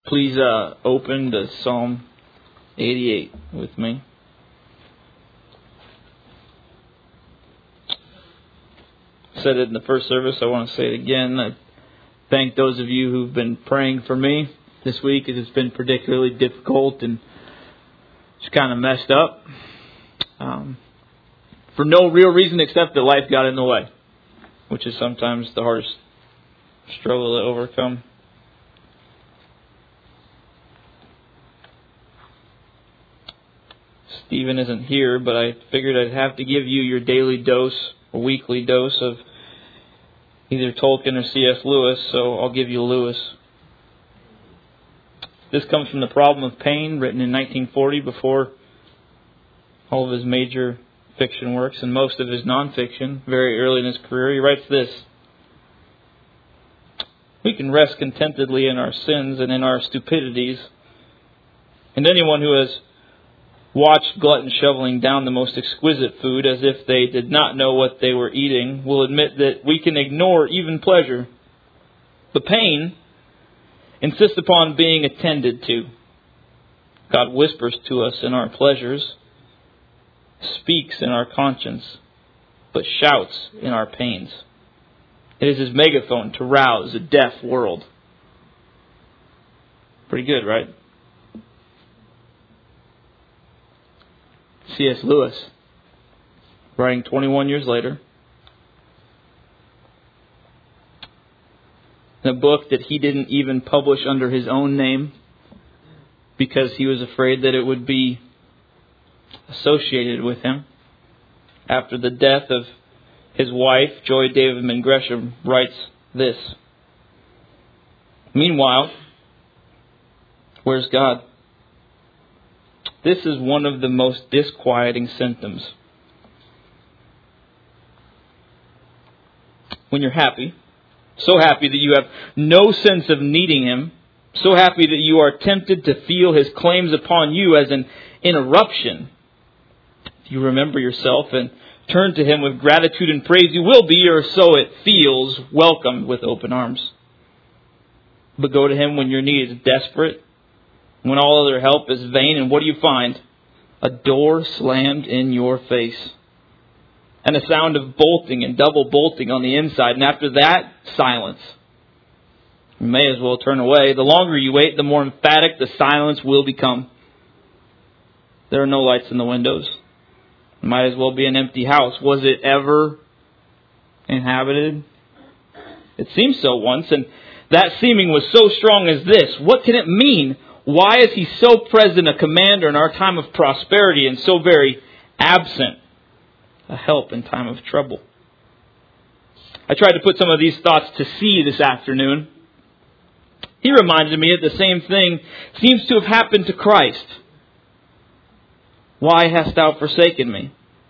Please open to Psalm 88 with me. I said it in the first service. I want to say it again. I thank those of you who've been praying for me this week. It has been particularly difficult and just kind of messed up. For no real reason except that life got in the way, which is sometimes the hardest struggle to overcome. Stephen isn't here, but I figured I'd have to give you your daily dose, or weekly dose of either Tolkien or C.S. Lewis, so I'll give you Lewis. This comes from The Problem of Pain, written in 1940, before all of his major fiction works and most of his nonfiction, very early in his career. He writes this: "We can rest contentedly in our sins and in our stupidities, and anyone who has watched gluttons shoveling down the most exquisite food as if they did not know what they were eating will admit that we can ignore even pleasure. But pain insists upon being attended to. God whispers to us in our pleasures, speaks in our conscience, but shouts in our pains. It is his megaphone to rouse a deaf world." Pretty good, right? C.S. Lewis, writing 21 years later, in a book that he didn't even publish under his own name because he was afraid that it would be associated with him. After the death of his wife, Joy Davidman Gresham writes this: "Meanwhile, where's God? This is one of the most disquieting symptoms. When you're happy, so happy that you have no sense of needing Him, so happy that you are tempted to feel His claims upon you as an interruption. If you remember yourself and turn to Him with gratitude and praise, you will be, or so it feels, welcomed with open arms. But go to Him when your need is desperate, when all other help is vain, and what do you find? A door slammed in your face, and a sound of bolting and double bolting on the inside, and after that, silence. You may as well turn away. The longer you wait, the more emphatic the silence will become. There are no lights in the windows. It might as well be an empty house. Was it ever inhabited? It seemed so once, and that seeming was so strong as this. What can it mean? Why is He so present, a commander in our time of prosperity, and so very absent, a help in time of trouble?" I tried to put some of these thoughts to sea this afternoon. He reminded me that the same thing seems to have happened to Christ. "Why hast thou forsaken me?"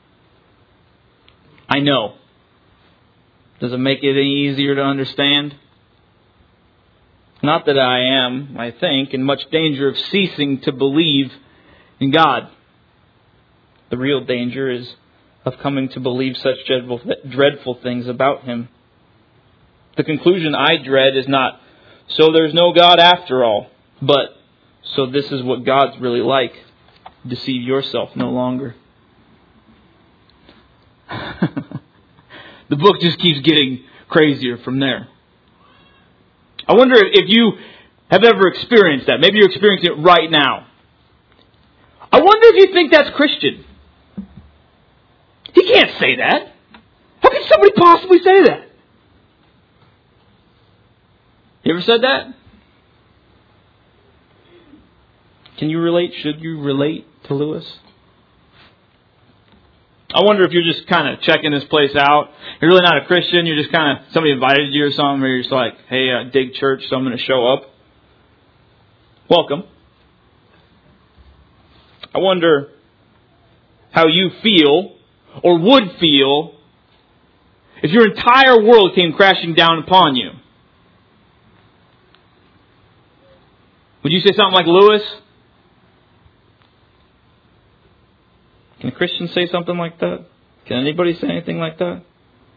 I know. Does it make it any easier to understand? Not that I am, I think, in much danger of ceasing to believe in God. The real danger is of coming to believe such dreadful things about Him. The conclusion I dread is not, so there's no God after all, but so this is what God's really like. Deceive yourself no longer. The book just keeps getting crazier from there. I wonder if you have ever experienced that. Maybe you're experiencing it right now. I wonder if you think that's Christian. He can't say that. How can somebody possibly say that? You ever said that? Can you relate? Should you relate to Lewis? I wonder if you're just kind of checking this place out. You're really not a Christian. You're just kind of, somebody invited you or something, or you're just like, hey, I dig church, so I'm going to show up. Welcome. I wonder how you feel, or would feel, if your entire world came crashing down upon you. Would you say something like Lewis? Can a Christian say something like that? Can anybody say anything like that?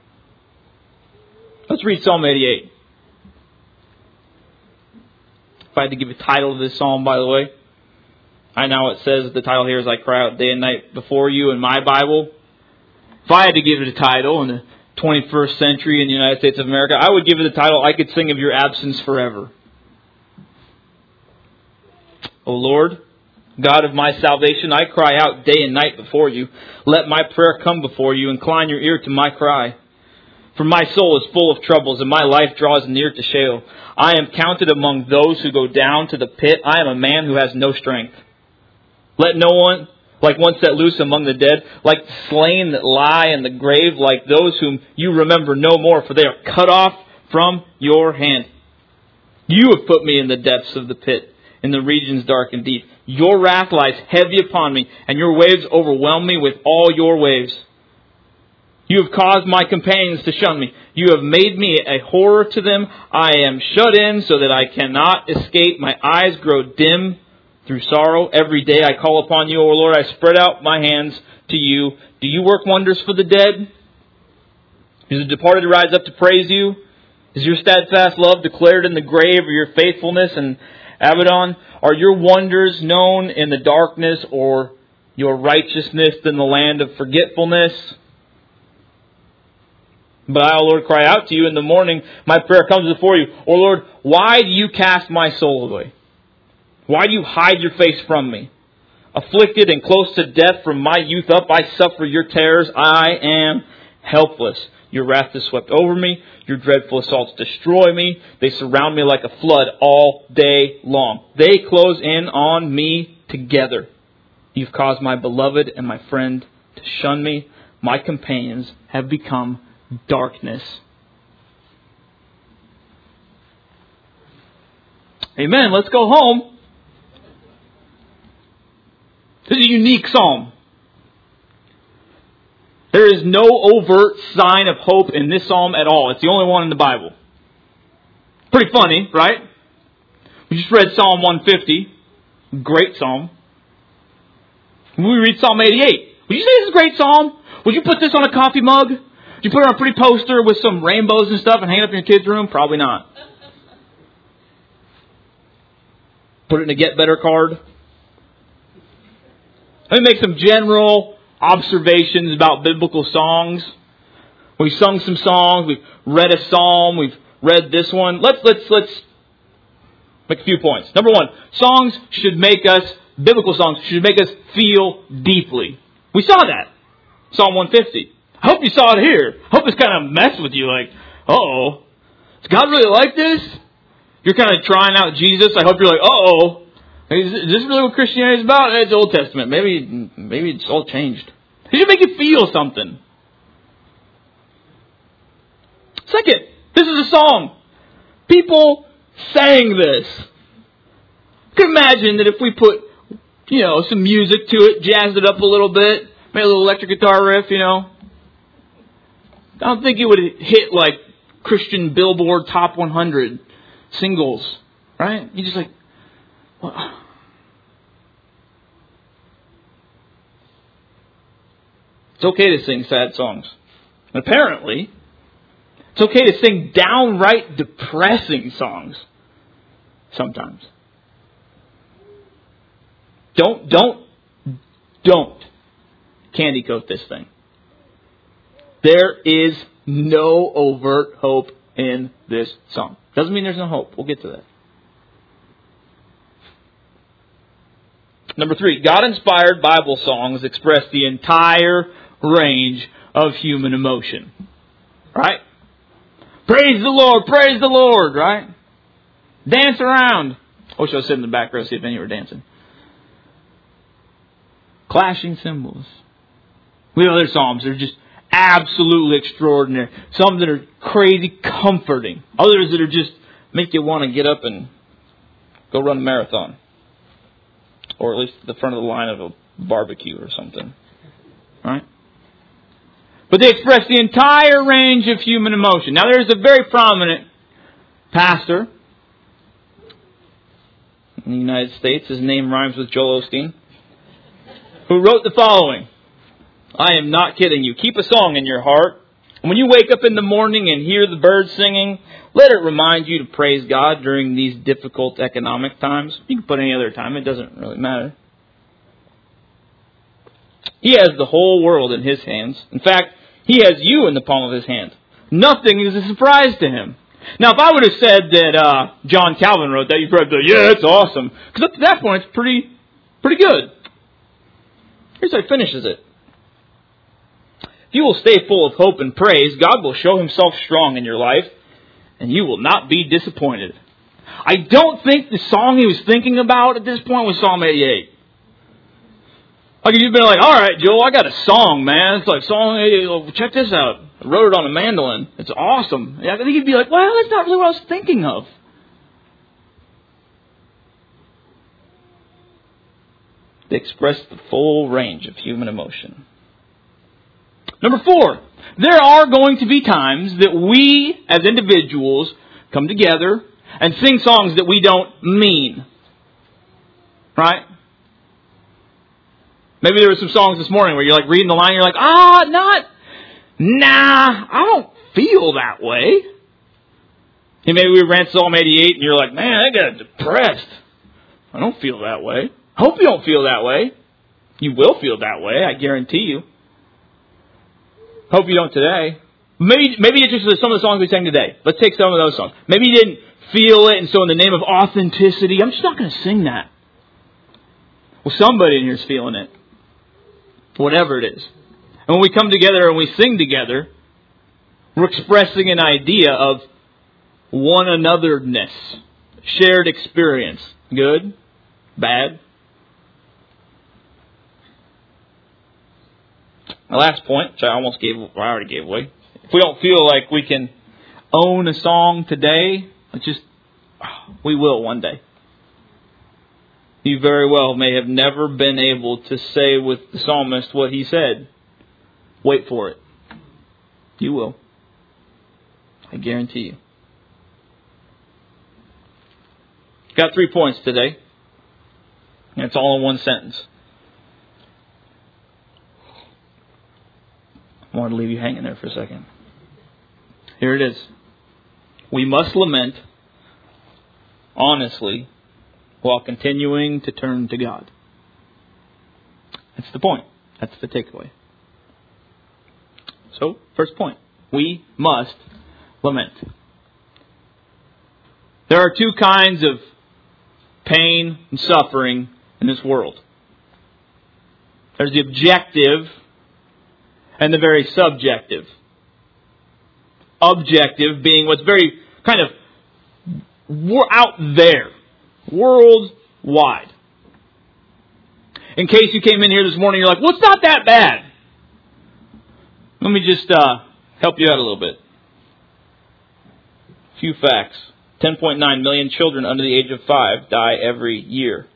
Let's read Psalm 88. I had to give a title to this psalm, by the way, I know it says the title here is I cry out day and night before you in my Bible. If I had to give it a title in the 21st century in the United States of America, I would give it the title, I Could Sing of Your Absence Forever. O Lord, God of my salvation, I cry out day and night before you. Let my prayer come before you. Incline your ear to my cry. For my soul is full of troubles, and my life draws near to Sheol. I am counted among those who go down to the pit. I am a man who has no strength. Let no one, like one set loose among the dead, like the slain that lie in the grave, like those whom you remember no more, for they are cut off from your hand. You have put me in the depths of the pit, in the regions dark and deep. Your wrath lies heavy upon me, and your waves overwhelm me with all your waves. You have caused my companions to shun me. You have made me a horror to them. I am shut in so that I cannot escape. My eyes grow dim through sorrow. Every day I call upon you, O Lord. I spread out my hands to you. Do you work wonders for the dead? Is the departed rise up to praise you? Is your steadfast love declared in the grave, or your faithfulness in Abaddon? Are your wonders known in the darkness, or your righteousness in the land of forgetfulness? But I, O Lord, cry out to you in the morning. My prayer comes before you. O Lord, why do you cast my soul away? Why do you hide your face from me? Afflicted and close to death from my youth up, I suffer your terrors. I am helpless. Your wrath has swept over me. Your dreadful assaults destroy me. They surround me like a flood all day long. They close in on me together. You've caused my beloved and my friend to shun me. My companions have become darkness. Amen. Let's go home. This is a unique psalm. There is no overt sign of hope in this psalm at all. It's the only one in the Bible. Pretty funny, right? We just read Psalm 150. Great psalm. We read Psalm 88. Would you say this is a great psalm? Would you put this on a coffee mug? Would you put it on a pretty poster with some rainbows and stuff and hang it up in your kid's room? Probably not. Put it in a Get Better card. Let me make some general observations about biblical songs. We've sung some songs. We've read a psalm. We've read this one. Let's make a few points. Number one, biblical songs should make us feel deeply. We saw that. Psalm 150. I hope you saw it here. I hope it's kind of messed with you. Like, uh-oh. Does God really like this? You're kind of trying out Jesus. I hope you're like, uh-oh. Is this really what Christianity is about? It's Old Testament. Maybe it's all changed. It should make you feel something. Second, this is a song. People sang this. You can imagine that if we put, some music to it, jazzed it up a little bit, made a little electric guitar riff, I don't think it would hit like Christian Billboard Top 100 singles, right? You just like, well, it's okay to sing sad songs. And apparently, it's okay to sing downright depressing songs sometimes. Don't candy coat this thing. There is no overt hope in this song. Doesn't mean there's no hope. We'll get to that. Number 3, God-inspired Bible songs express the entire range of human emotion. Right? Praise the Lord, right? Dance around. I wish I was sitting in the back row to see if any of you were dancing. Clashing cymbals. We have other psalms that are just absolutely extraordinary. Some that are crazy comforting. Others that are just make you want to get up and go run a marathon. Or at least the front of the line of a barbecue or something. Right? But they express the entire range of human emotion. Now there's a very prominent pastor in the United States. His name rhymes with Joel Osteen. Who wrote the following. I am not kidding you. Keep a song in your heart When you wake up in the morning and hear the birds singing, let it remind you to praise God during these difficult economic times. You can put any other time. It doesn't really matter. He has the whole world in His hands. In fact, He has you in the palm of His hand. Nothing is a surprise to Him. Now, if I would have said that John Calvin wrote that, you'd probably be like, yeah, it's awesome. Because up to that point, it's pretty good. Here's how he finishes it. If you will stay full of hope and praise, God will show Himself strong in your life, and you will not be disappointed. I don't think the song he was thinking about at this point was Psalm 88. Like, you've been like, all right, Joel, I got a song, man. It's like Psalm 88. Check this out. I wrote it on a mandolin. It's awesome. I think he'd be like, well, that's not really what I was thinking of. They express the full range of human emotion. Number 4, there are going to be times that we, as individuals, come together and sing songs that we don't mean. Right? Maybe there were some songs this morning where you're like reading the line and you're like, I don't feel that way. And maybe we ran Psalm 88 and you're like, man, I got depressed. I don't feel that way. Hope you don't feel that way. You will feel that way, I guarantee you. Hope you don't today. Maybe it's just some of the songs we sang today. Let's take some of those songs. Maybe you didn't feel it, and so in the name of authenticity, I'm just not going to sing that. Well, somebody in here is feeling it. Whatever it is. And when we come together and we sing together, we're expressing an idea of one anotherness. Shared experience. Good? Bad? My last point, which I already gave away. If we don't feel like we can own a song today, we will one day. You very well may have never been able to say with the psalmist what he said. Wait for it. You will. I guarantee you. Got 3 points today. And it's all in one sentence. I wanted to leave you hanging there for a second. Here it is. We must lament honestly while continuing to turn to God. That's the point. That's the takeaway. So, first point. We must lament. There are 2 kinds of pain and suffering in this world. There's the objective and the very subjective. Objective being what's very kind of out there, worldwide. In case you came in here this morning, you're like, well, it's not that bad. Let me just help you out a little bit. A few facts. 10.9 million children under the age of 5 die every year.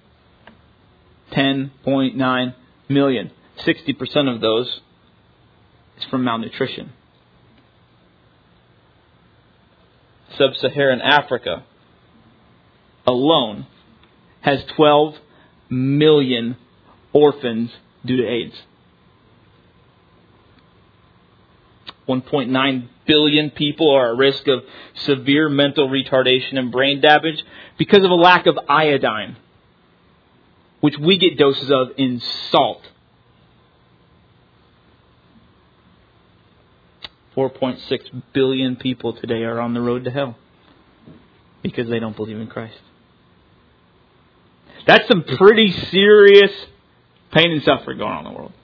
10.9 million. 60% of those is from malnutrition. Sub-Saharan Africa alone has 12 million orphans due to AIDS. 1.9 billion people are at risk of severe mental retardation and brain damage because of a lack of iodine, which we get doses of in salt. 4.6 billion people today are on the road to hell because they don't believe in Christ. That's some pretty serious pain and suffering going on in the world.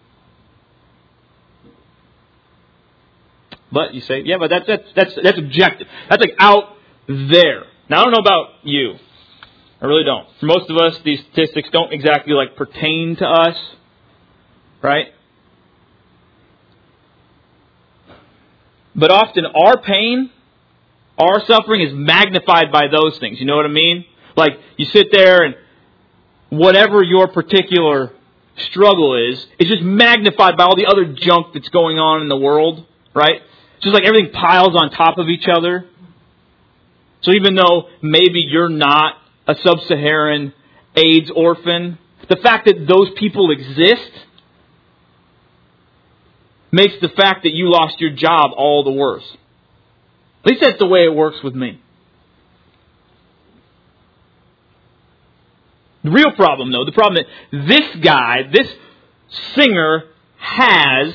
But you say, yeah, but that's objective. That's like out there. Now I don't know about you. I really don't. For most of us, these statistics don't exactly pertain to us, right? But often our pain, our suffering is magnified by those things. You know what I mean? Like you sit there and whatever your particular struggle is just magnified by all the other junk that's going on in the world, right? It's just like everything piles on top of each other. So even though maybe you're not a sub-Saharan AIDS orphan, the fact that those people exist makes the fact that you lost your job all the worse. At least that's the way it works with me. The real problem, though, the problem that this guy, this singer has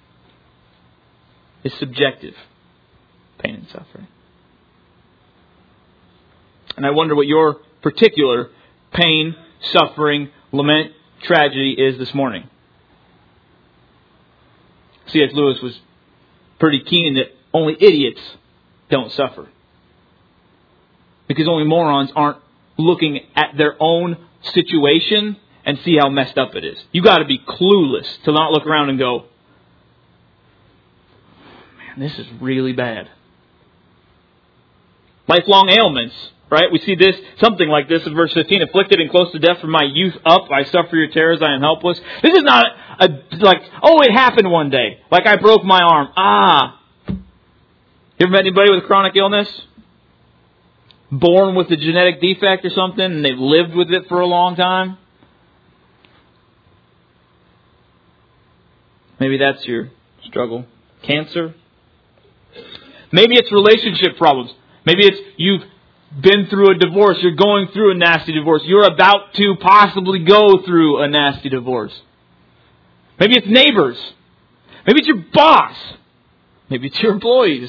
is subjective pain and suffering. And I wonder what your particular pain, suffering, lament, tragedy is this morning. C.S. Lewis was pretty keen that only idiots don't suffer. Because only morons aren't looking at their own situation and see how messed up it is. You got to be clueless to not look around and go, man, this is really bad. Lifelong ailments, right? We see this, something like this in verse 15. Afflicted and close to death from my youth up, I suffer your terrors, I am helpless. This is not like, oh, it happened one day. Like I broke my arm. You ever met anybody with chronic illness? Born with a genetic defect or something, and they've lived with it for a long time? Maybe that's your struggle. Cancer? Maybe it's relationship problems. Maybe it's you've been through a divorce. You're going through a nasty divorce. You're about to possibly go through a nasty divorce. Maybe it's neighbors. Maybe it's your boss. Maybe it's your employees.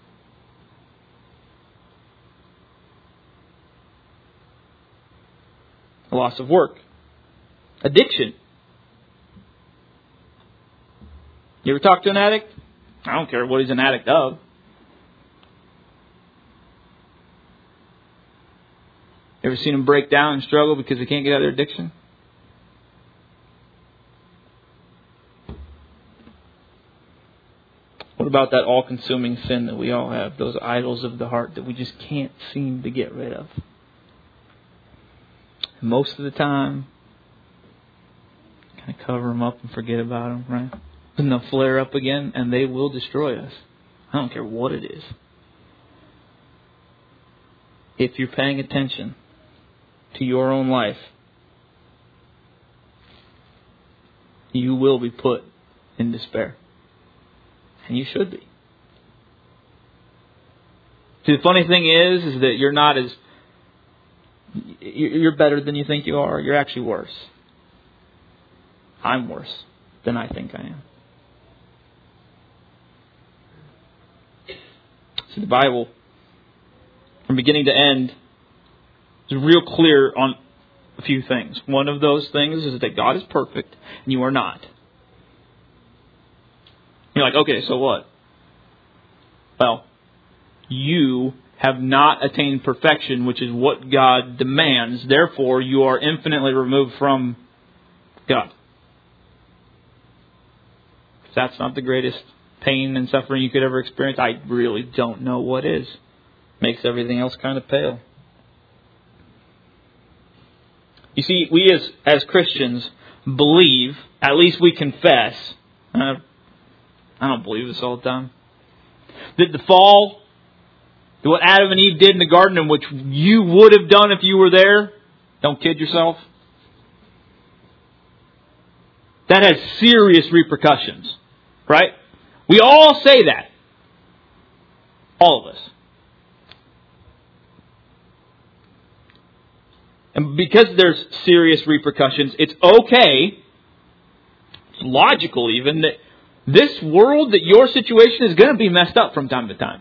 A loss of work. Addiction. You ever talk to an addict? I don't care what he's an addict of. Ever seen them break down and struggle because they can't get out of their addiction? What about that all-consuming sin that we all have? Those idols of the heart that we just can't seem to get rid of. And most of the time, kind of cover them up and forget about them, right? Then they'll flare up again and they will destroy us. I don't care what it is. If you're paying attention to your own life, you will be put in despair. And you should be. See, the funny thing is that you're not as... You're better than you think you are. You're actually worse. I'm worse than I think I am. See, the Bible, from beginning to end, is real clear on a few things. One of those things is that God is perfect and you are not. You're like, okay, so what? Well, you have not attained perfection, which is what God demands. Therefore, you are infinitely removed from God. If that's not the greatest pain and suffering you could ever experience, I really don't know what is. Makes everything else kind of pale. You see, we as Christians believe, at least we confess, I don't believe this all the time, that the fall, that what Adam and Eve did in the garden and which you would have done if you were there, don't kid yourself, that has serious repercussions, right? We all say that. All of us. And because there's serious repercussions, it's okay, it's logical even, that this world, that your situation is going to be messed up from time to time.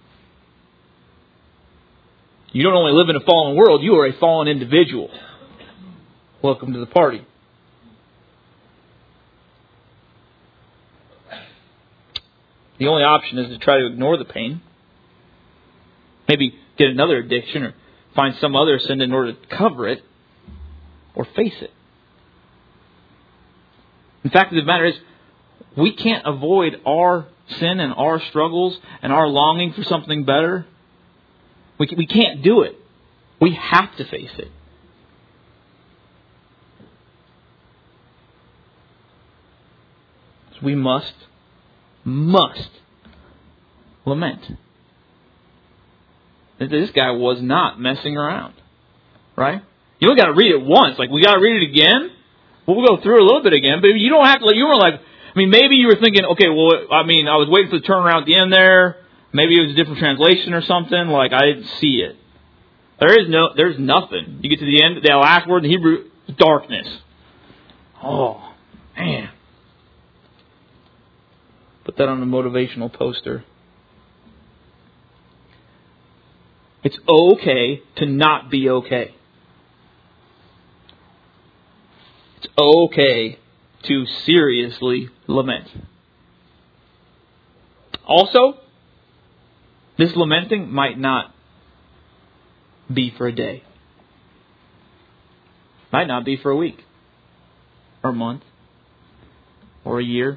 You don't only live in a fallen world, you are a fallen individual. Welcome to the party. The only option is to try to ignore the pain. Maybe get another addiction or find some other sin in order to cover it or face it. In fact, the matter is, we can't avoid our sin and our struggles and our longing for something better. We can't do it. We have to face it. So we must lament. This guy was not messing around. Right? You don't got to read it once. Like, we got to read it again. We'll go through it a little bit again. But you don't have to, you weren't like, I mean, maybe you were thinking, okay, well, I mean, I was waiting for the turnaround at the end there. Maybe it was a different translation or something. Like, I didn't see it. There's nothing. You get to the end, the last word in Hebrew, darkness. Oh, man. Put that on a motivational poster. It's okay to not be okay. It's okay to seriously lament. Also, this lamenting might not be for a day. Might not be for a week, or a month, or a year.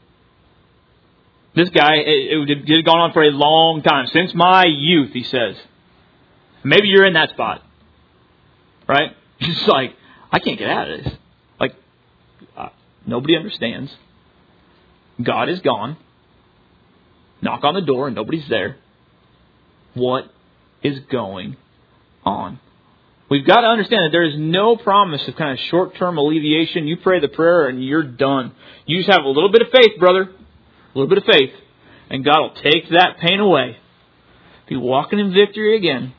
This guy, it had gone on for a long time. Since my youth, he says. Maybe you're in that spot. Right? Just like, I can't get out of this. Like, nobody understands. God is gone. Knock on the door and nobody's there. What is going on? We've got to understand that there is no promise of kind of short-term alleviation. You pray the prayer and you're done. You just have a little bit of faith, brother. A little bit of faith. And God will take that pain away. Be walking in victory again.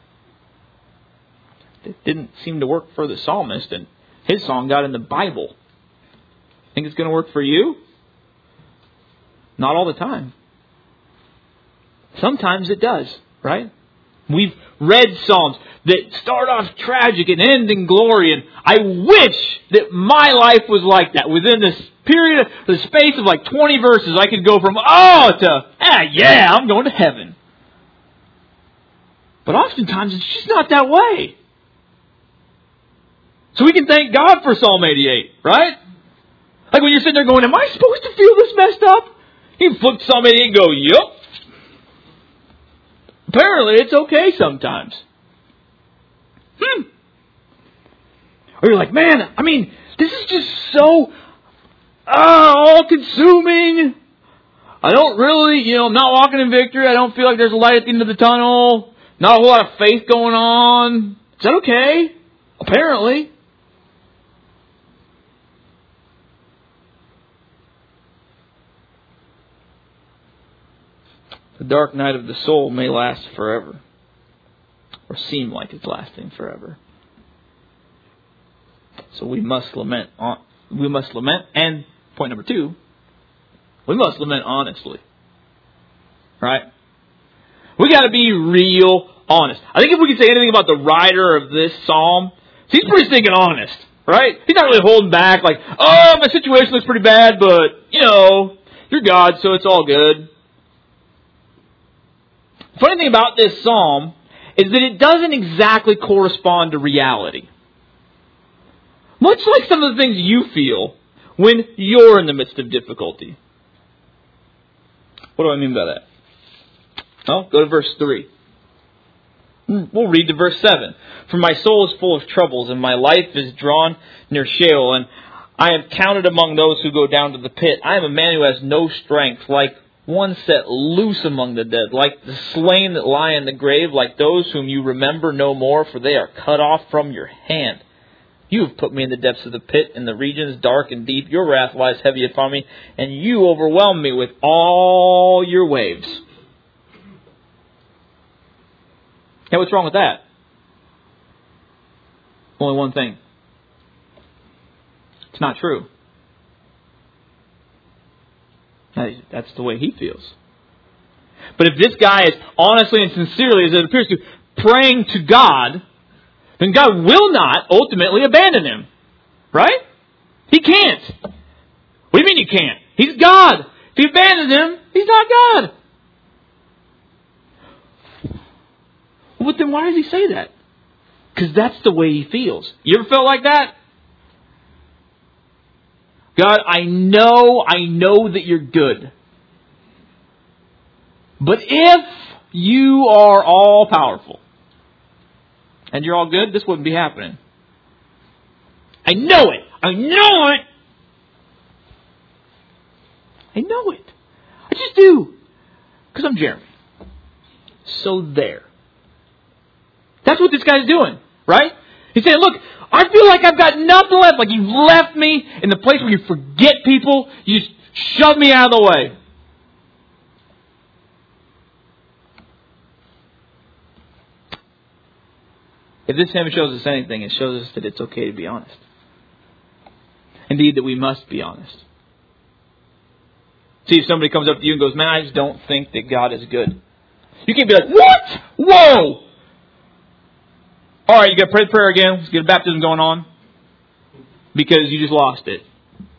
It didn't seem to work for the psalmist, and his song got in the Bible. Think it's going to work for you? Not all the time. Sometimes it does, right? We've read psalms that start off tragic and end in glory, and I wish that my life was like that. Within this period, the space of like 20 verses, I could go from, yeah, I'm going to heaven. But oftentimes it's just not that way. So we can thank God for Psalm 88, right? Like when you're sitting there going, am I supposed to feel this messed up? You can flip Psalm 88 and go, yup. Apparently it's okay sometimes. Or you're like, man, I mean, this is just so all-consuming. I don't really, I'm not walking in victory. I don't feel like there's a light at the end of the tunnel. Not a whole lot of faith going on. Is that okay? Apparently. The dark night of the soul may last forever, or seem like it's lasting forever. So we must lament. And point number 2, we must lament honestly. Right? We got to be real honest. I think if we can say anything about the writer of this psalm, he's pretty stinking honest. Right? He's not really holding back like, my situation looks pretty bad, but, you're God, so it's all good. The funny thing about this psalm is that it doesn't exactly correspond to reality. Much like some of the things you feel when you're in the midst of difficulty. What do I mean by that? Well, go to verse 3. We'll read to verse 7. For my soul is full of troubles, and my life is drawn near Sheol, and I am counted among those who go down to the pit. I am a man who has no strength, like one set loose among the dead, like the slain that lie in the grave, like those whom you remember no more, for they are cut off from your hand. You have put me in the depths of the pit, in the regions dark and deep. Your wrath lies heavy upon me, and you overwhelm me with all your waves. Hey, what's wrong with that? Only one thing. It's not true. That's the way he feels. But if this guy is honestly and sincerely, as it appears to, praying to God, then God will not ultimately abandon him. Right? He can't. What do you mean he can't? He's God. If he abandons him, he's not God. Well, then why does he say that? Because that's the way he feels. You ever felt like that? God, I know that you're good. But if you are all powerful and you're all good, this wouldn't be happening. I know it. I know it. I know it. I just do. Because I'm Jeremy. So there. That's what this guy's doing, right? He's saying, look, I feel like I've got nothing left. Like you've left me in the place where you forget people. You just Shove me out of the way. If this hymn shows us anything, it shows us that it's okay to be honest. Indeed, that we must be honest. See, if somebody comes up to you and goes, man, I just don't think that God is good. You can't be like, what? Whoa! All right, you got to pray the prayer again. Let's get a baptism going on. Because you just lost it.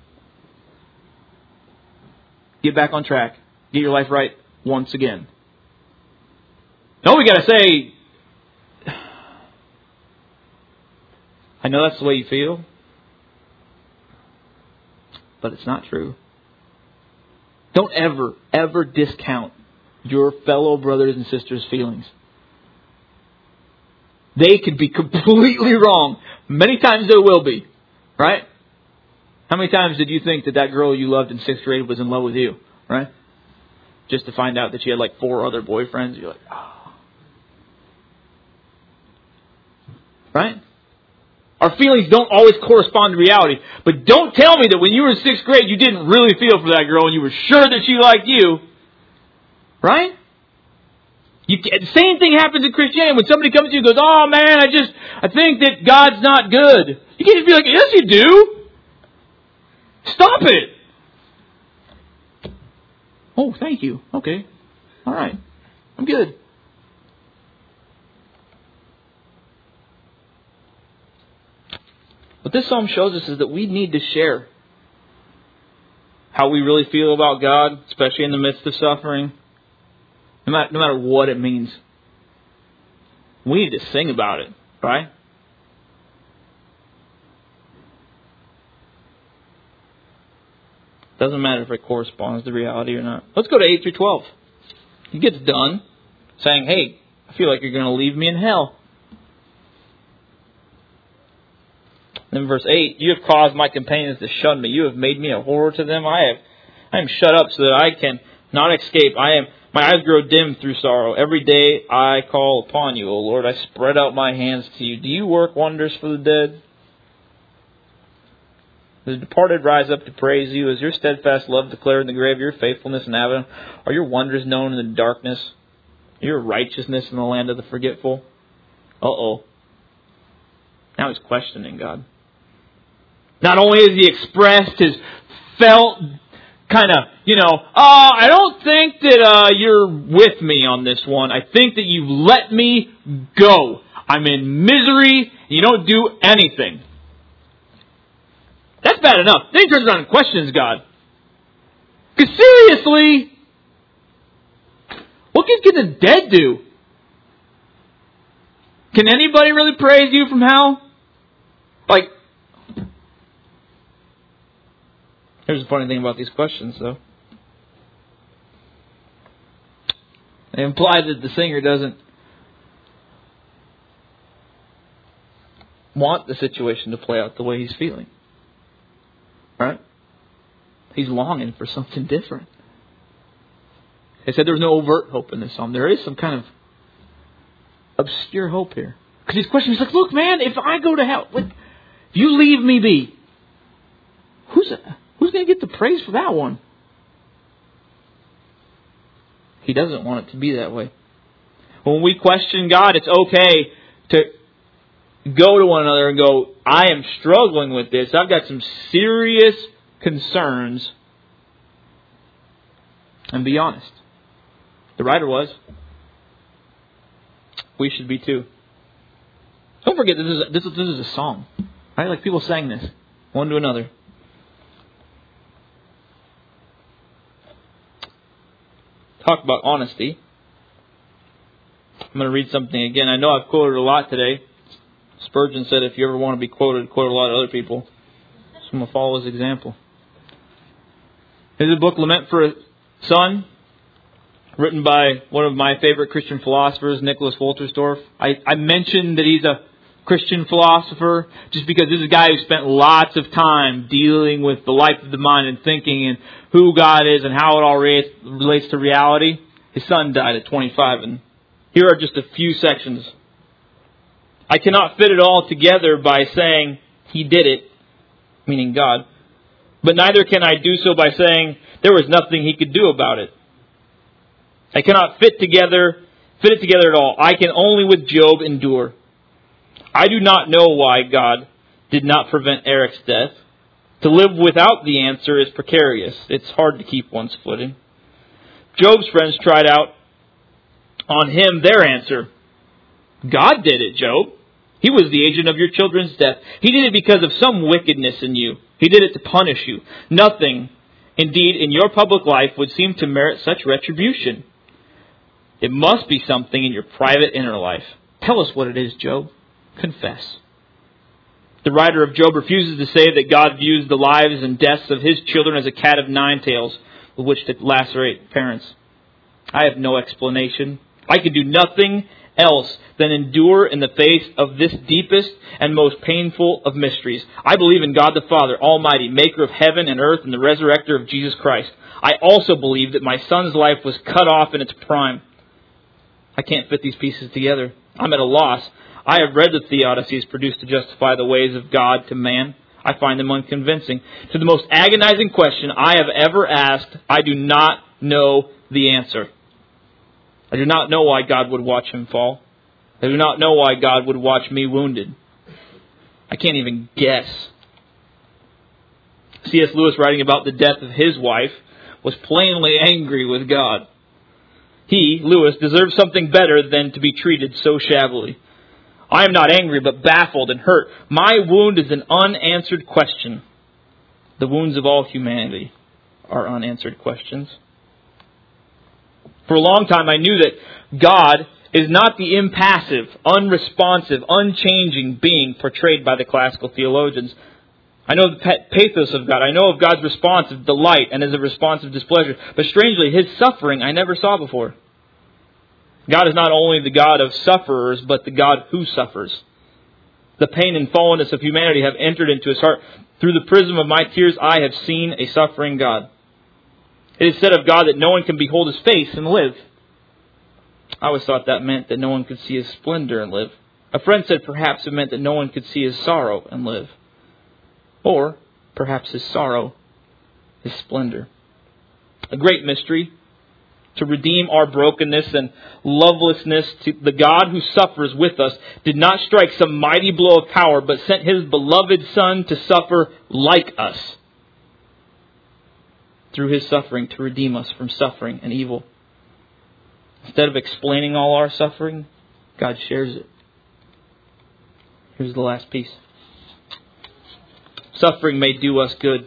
Get back on track. Get your life right once again. No, we got to say, I know that's the way you feel, but it's not true. Don't ever discount your fellow brothers and sisters' feelings. They could be completely wrong. Many times they will be. Right? How many times did you think that girl you loved in 6th grade was in love with you? Right? Just to find out that she had like 4 other boyfriends. You're like, oh. Right? Our feelings don't always correspond to reality. But don't tell me that when you were in 6th grade, you didn't really feel for that girl and you were sure that she liked you. Right? The same thing happens in Christianity. When somebody comes to you and goes, oh man, I think that God's not good. You can't just be like, yes you do. Stop it. Oh, thank you. Okay. All right. I'm good. What this psalm shows us is that we need to share how we really feel about God, especially in the midst of suffering. No matter what it means. We need to sing about it, right? Doesn't matter if it corresponds to reality or not. Let's go to 8 through 12. He gets done saying, hey, I feel like you're going to leave me in hell. Then verse 8, you have caused my companions to shun me. You have made me a horror to them. I am shut up so that I can not escape. My eyes grow dim through sorrow. Every day I call upon you, O Lord. I spread out my hands to you. Do you work wonders for the dead? The departed rise up to praise you. As your steadfast love declared in the grave, your faithfulness in Abaddon. Are your wonders known in the darkness? Your righteousness in the land of the forgetful? Uh-oh. Now he's questioning God. Not only has he expressed his felt kind of, I don't think that you're with me on this one. I think that you've let me go. I'm in misery. You don't do anything. That's bad enough. Then he turns around and questions God. Because seriously, what can the dead do? Can anybody really praise you from hell? Like, here's the funny thing about these questions, though. They imply that the singer doesn't want the situation to play out the way he's feeling. Right? He's longing for something different. They said there was no overt hope in this psalm. There is some kind of obscure hope here. Because he's questioning, he's like, look, man, if I go to hell, if you leave me be, who's going to get the praise for that one? He doesn't want it to be that way. When we question God, it's okay to go to one another and go, I am struggling with this. I've got some serious concerns. And be honest. The writer was. We should be too. Don't forget, this is a song. Right? Like people sang this one to another. Talk about honesty. I'm going to read something again. I know I've quoted a lot today. Spurgeon said if you ever want to be quoted, quote a lot of other people. So I'm going to follow his example. There's a book, Lament for a Son, written by one of my favorite Christian philosophers, Nicholas Wolterstorff. I mentioned that he's a Christian philosopher just because this is a guy who spent lots of time dealing with the life of the mind and thinking and who God is and how it all relates to reality. His son died at 25, and here are just a few sections. I cannot fit it all together by saying He did it, meaning God. But neither can I do so by saying there was nothing he could do about it. I cannot fit it together at all. I can only with Job endure. I do not know why God did not prevent Eric's death. To live without the answer is precarious. It's hard to keep one's footing. Job's friends tried out on him their answer. God did it, Job. He was the agent of your children's death. He did it because of some wickedness in you. He did it to punish you. Nothing, indeed, in your public life would seem to merit such retribution. It must be something in your private inner life. Tell us what it is, Job. Confess. The writer of Job refuses to say that God views the lives and deaths of his children as a cat of nine tails with which to lacerate parents. I have no explanation. I can do nothing else than endure in the face of this deepest and most painful of mysteries. I believe in God the Father, Almighty, maker of heaven and earth, and the resurrector of Jesus Christ. I also believe that my son's life was cut off in its prime. I can't fit these pieces together. I'm at a loss. I have read the theodicies produced to justify the ways of God to man. I find them unconvincing. To the most agonizing question I have ever asked, I do not know the answer. I do not know why God would watch him fall. I do not know why God would watch me wounded. I can't even guess. C.S. Lewis, writing about the death of his wife, was plainly angry with God. He, Lewis, deserves something better than to be treated so shabbily. I am not angry, but baffled and hurt. My wound is an unanswered question. The wounds of all humanity are unanswered questions. For a long time I knew that God is not the impassive, unresponsive, unchanging being portrayed by the classical theologians. I know the pathos of God. I know of God's response of delight and as a response of displeasure. But strangely, his suffering I never saw before. God is not only the God of sufferers, but the God who suffers. The pain and fallenness of humanity have entered into his heart. Through the prism of my tears, I have seen a suffering God. It is said of God that no one can behold his face and live. I always thought that meant that no one could see his splendor and live. A friend said perhaps it meant that no one could see his sorrow and live. Or perhaps his sorrow, his splendor. A great mystery. To redeem our brokenness and lovelessness, to the God who suffers with us did not strike some mighty blow of power, but sent his beloved Son to suffer like us. Through his suffering to redeem us from suffering and evil. Instead of explaining all our suffering, God shares it. Here's the last piece. Suffering may do us good.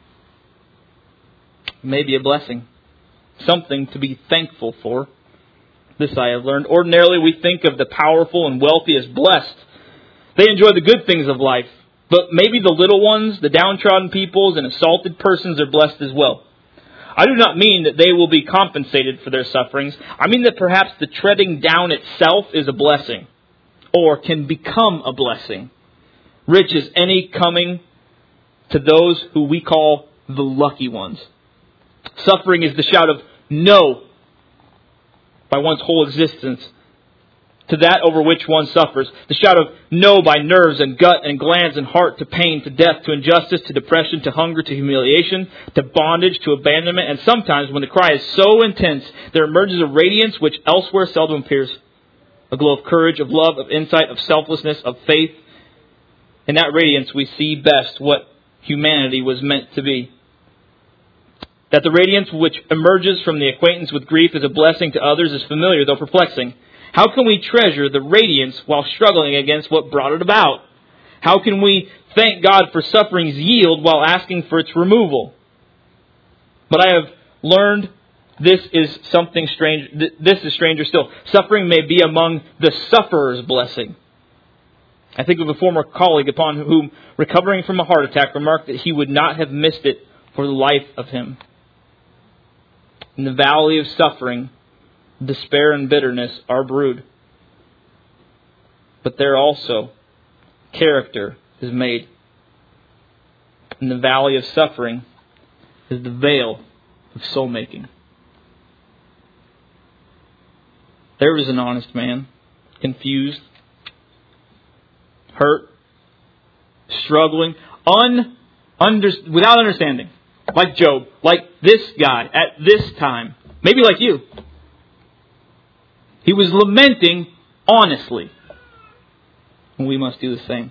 It may be a blessing. Something to be thankful for. This I have learned. Ordinarily we think of the powerful and wealthy as blessed. They enjoy the good things of life. But maybe the little ones, the downtrodden peoples, and assaulted persons are blessed as well. I do not mean that they will be compensated for their sufferings. I mean that perhaps the treading down itself is a blessing. Or can become a blessing. Rich as any coming to those who we call the lucky ones. Suffering is the shout of no by one's whole existence to that over which one suffers. The shout of no by nerves and gut and glands and heart to pain, to death, to injustice, to depression, to hunger, to humiliation, to bondage, to abandonment. And sometimes when the cry is so intense, there emerges a radiance which elsewhere seldom appears. A glow of courage, of love, of insight, of selflessness, of faith. In that radiance we see best what humanity was meant to be. That the radiance which emerges from the acquaintance with grief is a blessing to others is familiar, though perplexing. How can we treasure the radiance while struggling against what brought it about? How can we thank God for suffering's yield while asking for its removal? But I have learned this is something strange. This is stranger still. Suffering may be among the sufferer's blessing. I think of a former colleague upon whom, recovering from a heart attack, remarked that he would not have missed it for the life of him. In the valley of suffering, despair and bitterness are brewed. But there also, character is made. In the valley of suffering is the veil of soul making. There was an honest man, confused, hurt, struggling, without understanding. Like Job. Like this guy at this time. Maybe like you. He was lamenting honestly. And we must do the same.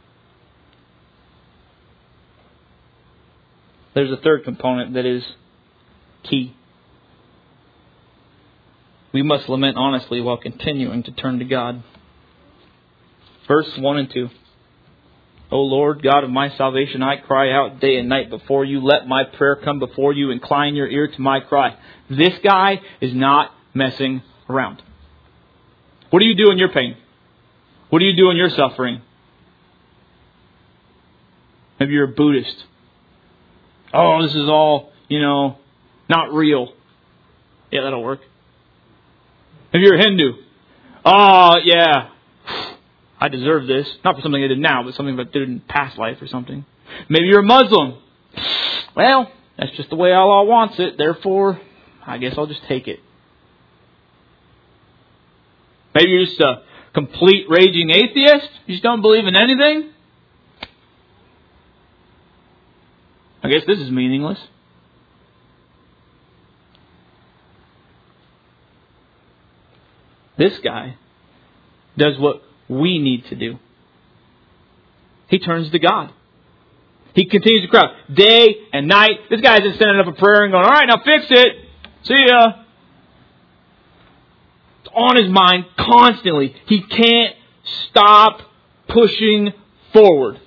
There's a third component that is key. We must lament honestly while continuing to turn to God. Verse 1 and 2. O Lord, God of my salvation, I cry out day and night before you. Let my prayer come before you. Incline your ear to my cry. This guy is not messing around. What do you do in your pain? What do you do in your suffering? Maybe you're a Buddhist. Oh, this is all, not real. Yeah, that'll work. Maybe you're a Hindu. Oh, yeah. I deserve this. Not for something I did now, but something I did in past life or something. Maybe you're a Muslim. Well, that's just the way Allah wants it. Therefore, I guess I'll just take it. Maybe you're just a complete raging atheist. You just don't believe in anything. I guess this is meaningless. This guy does what we need to do. He turns to God. He continues to cry out day and night. This guy isn't sending up a prayer and going, all right, now fix it. See ya. It's on his mind constantly. He can't stop pushing forward.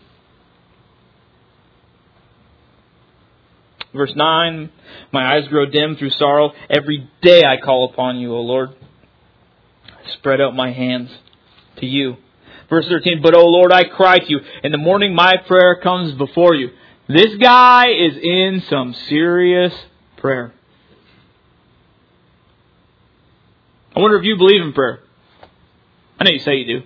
Verse 9, my eyes grow dim through sorrow. Every day I call upon you, O Lord. I spread out my hands to you. Verse 13, but O Lord, I cry to you. In the morning my prayer comes before you. This guy is in some serious prayer. I wonder if you believe in prayer. I know you say you do.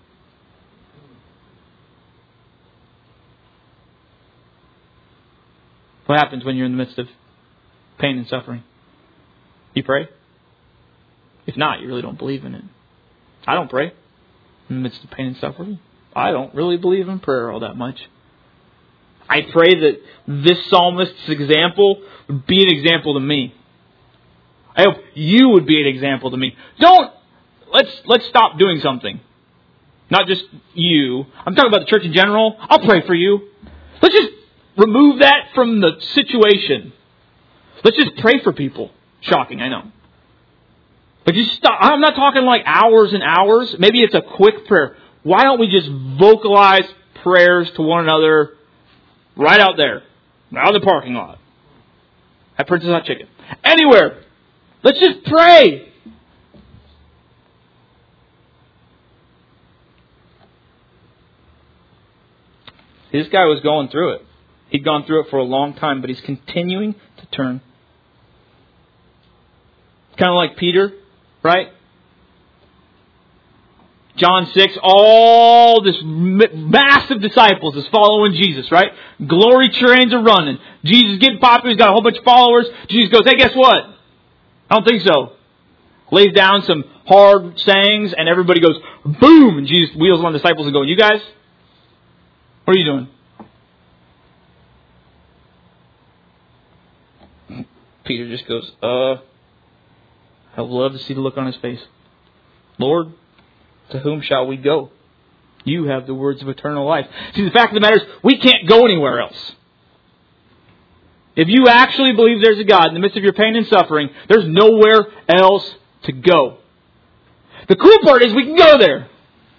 What happens when you're in the midst of pain and suffering? You pray? If not, you really don't believe in it. I don't pray in the midst of pain and suffering. I don't really believe in prayer all that much. I pray that this psalmist's example would be an example to me. I hope you would be an example to me. Let's stop doing something. Not just you. I'm talking about the church in general. I'll pray for you. Let's just remove that from the situation. Let's just pray for people. Shocking, I know. But just stop. I'm not talking like hours and hours. Maybe it's a quick prayer. Why don't we just vocalize prayers to one another right out there, out in the parking lot, at Princess Hot Chicken, anywhere? Let's just pray. This guy was going through it. He'd gone through it for a long time, but he's continuing to turn. Kind of like Peter, right? John 6, all this massive disciples is following Jesus, right? Glory trains are running. Jesus is getting popular. He's got a whole bunch of followers. Jesus goes, hey, guess what? I don't think so. Lays down some hard sayings, and everybody goes, boom! And Jesus wheels on the disciples and goes, you guys, what are you doing? Peter just goes, I would love to see the look on his face. Lord, to whom shall we go? You have the words of eternal life. See, the fact of the matter is, we can't go anywhere else. If you actually believe there's a God in the midst of your pain and suffering, there's nowhere else to go. The cool part is we can go there.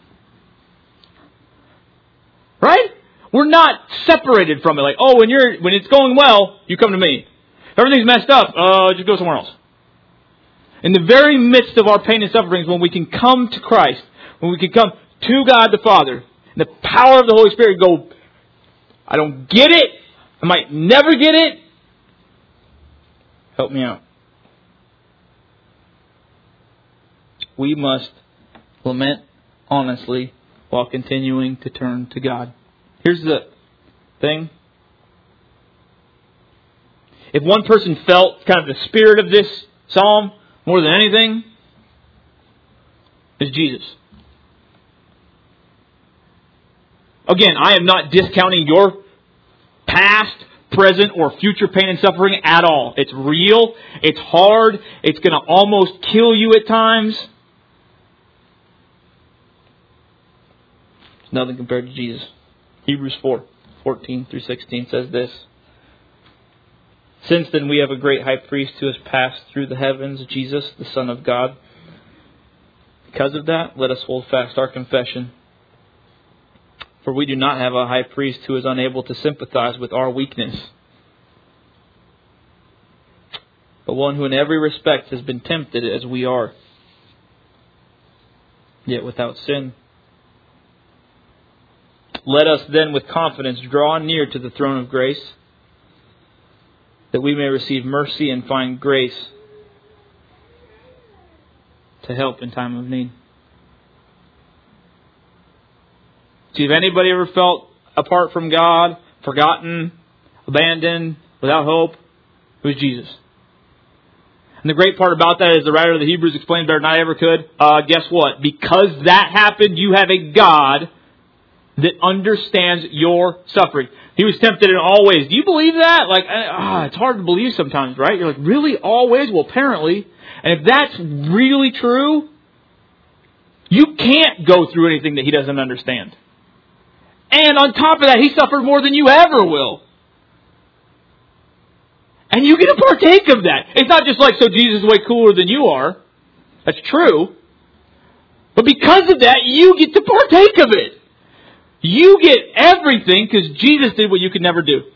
Right? We're not separated from it. Like, oh, when it's going well, you come to me. If everything's messed up, just go somewhere else. In the very midst of our pain and sufferings, when we can come to Christ, when we can come to God the Father, and the power of the Holy Spirit go, I don't get it. I might never get it. Help me out. We must lament honestly while continuing to turn to God. Here's the thing. If one person felt kind of the spirit of this psalm more than anything, it's Jesus. Again, I am not discounting your past, present, or future pain and suffering at all. It's real. It's hard. It's going to almost kill you at times. It's nothing compared to Jesus. Hebrews 4:14-16 says this. Since then we have a great high priest who has passed through the heavens, Jesus, the Son of God. Because of that, let us hold fast our confession. For we do not have a high priest who is unable to sympathize with our weakness, but one who in every respect has been tempted as we are, yet without sin. Let us then with confidence draw near to the throne of grace, that we may receive mercy and find grace to help in time of need. See, if anybody ever felt apart from God, forgotten, abandoned, without hope, it was Jesus. And the great part about that is the writer of the Hebrews explained better than I ever could. Guess what? Because that happened, you have a God that understands your suffering. He was tempted in all ways. Do you believe that? It's hard to believe sometimes, right? You're like, really? Always? Well, apparently. And if that's really true, you can't go through anything that He doesn't understand. And on top of that, He suffered more than you ever will. And you get to partake of that. It's not just like, so Jesus is way cooler than you are. That's true. But because of that, you get to partake of it. You get everything because Jesus did what you could never do.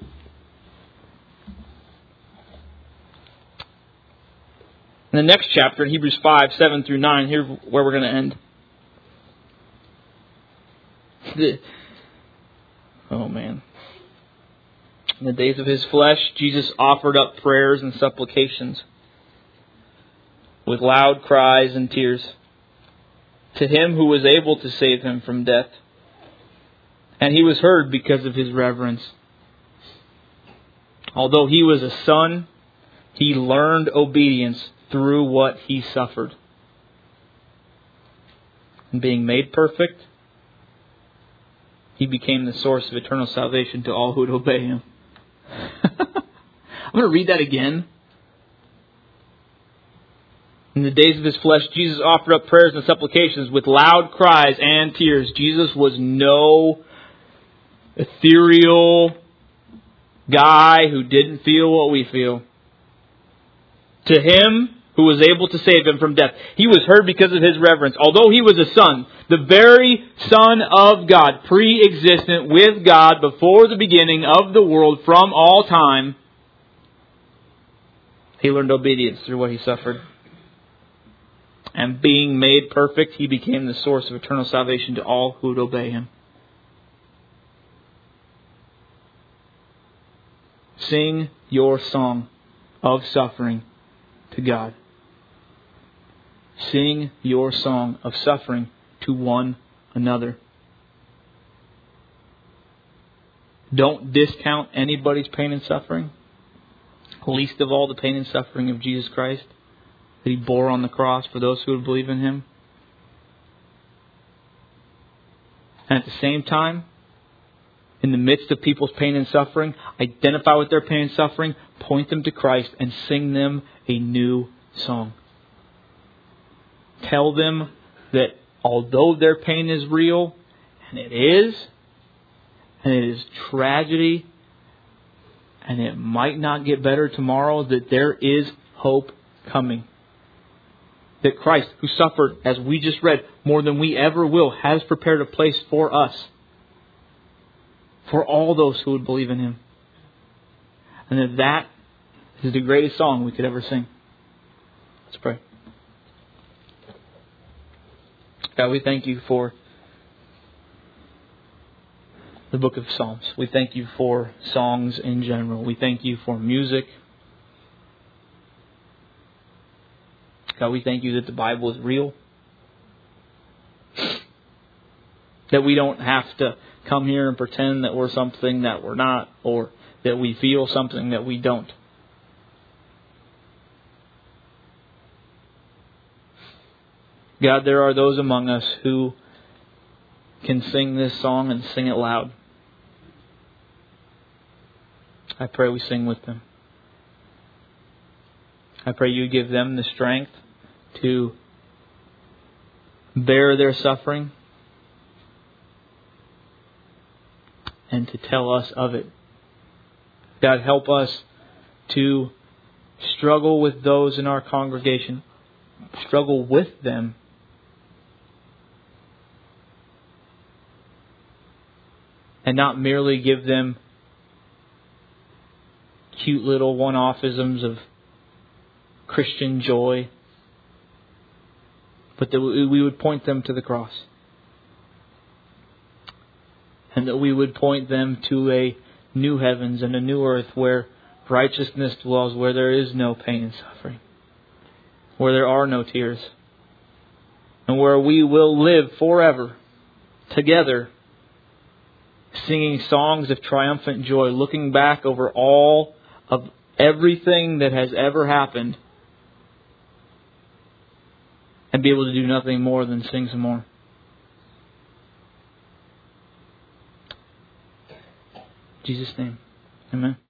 In the next chapter, in Hebrews 5:7-9, here's where we're going to end. Oh man. In the days of His flesh, Jesus offered up prayers and supplications with loud cries and tears to Him who was able to save Him from death. And He was heard because of His reverence. Although He was a son, He learned obedience through what He suffered. And being made perfect, He became the source of eternal salvation to all who would obey Him. I'm going to read that again. In the days of His flesh, Jesus offered up prayers and supplications with loud cries and tears. Jesus was no ethereal guy who didn't feel what we feel. To Him who was able to save Him from death. He was heard because of His reverence. Although He was a son, the very Son of God, pre-existent with God before the beginning of the world from all time, He learned obedience through what He suffered. And being made perfect, He became the source of eternal salvation to all who would obey Him. Sing your song of suffering to God. Sing your song of suffering to one another. Don't discount anybody's pain and suffering. Least of all the pain and suffering of Jesus Christ that He bore on the cross for those who would believe in Him. And at the same time, in the midst of people's pain and suffering, identify with their pain and suffering, point them to Christ, and sing them a new song. Tell them that although their pain is real, and it is tragedy, and it might not get better tomorrow, that there is hope coming. That Christ, who suffered, as we just read, more than we ever will, has prepared a place for us. For all those who would believe in Him. And that is the greatest song we could ever sing. Let's pray. God, we thank You for the book of Psalms. We thank You for songs in general. We thank You for music. God, we thank You that the Bible is real. That we don't have to come here and pretend that we're something that we're not, or that we feel something that we don't. God, there are those among us who can sing this song and sing it loud. I pray we sing with them. I pray you give them the strength to bear their suffering and to tell us of it. God, help us to struggle with those in our congregation. Struggle with them. And not merely give them cute little one-offisms of Christian joy, but that we would point them to the cross. And that we would point them to a new heavens and a new earth where righteousness dwells, where there is no pain and suffering, where there are no tears, and where we will live forever together, singing songs of triumphant joy, looking back over all of everything that has ever happened, and be able to do nothing more than sing some more. In Jesus' name, amen.